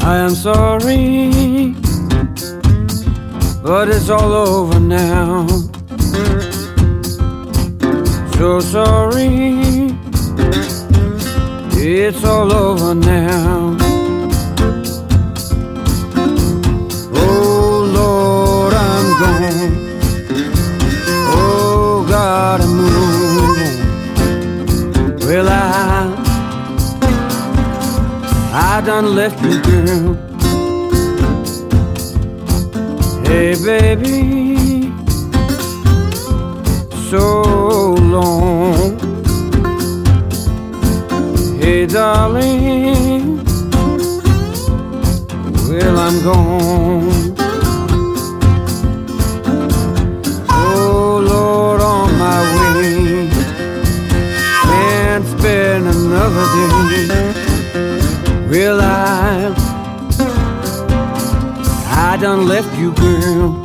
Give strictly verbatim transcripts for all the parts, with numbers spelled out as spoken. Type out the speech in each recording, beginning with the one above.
I am sorry, but it's all over now. So sorry, it's all over now. Oh Lord, I'm gone. Oh God, I'm moving. Well, I, I done left you, girl. Hey, baby, so long. Hey, darling, well, I'm gone. Oh, Lord, on my way. Can't spend another day. Well, I, I done left you, girl.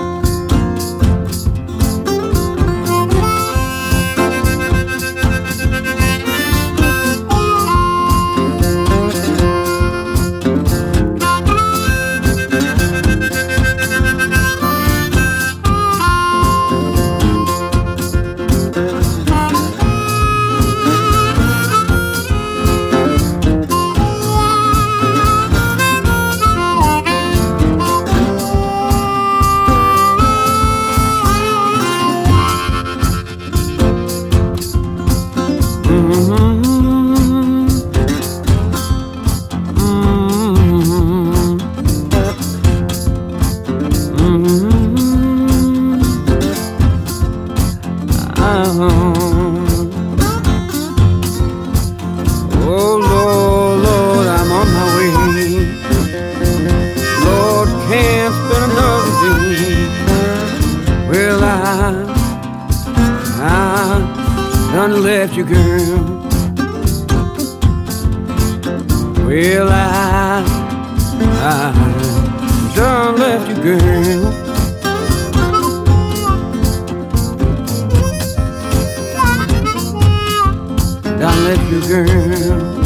Oh Lord, Lord, I'm on my way. Lord, can't spend another day. Well, I, I done left you, girl. Well, I, I done left you, girl. Done left you, girl.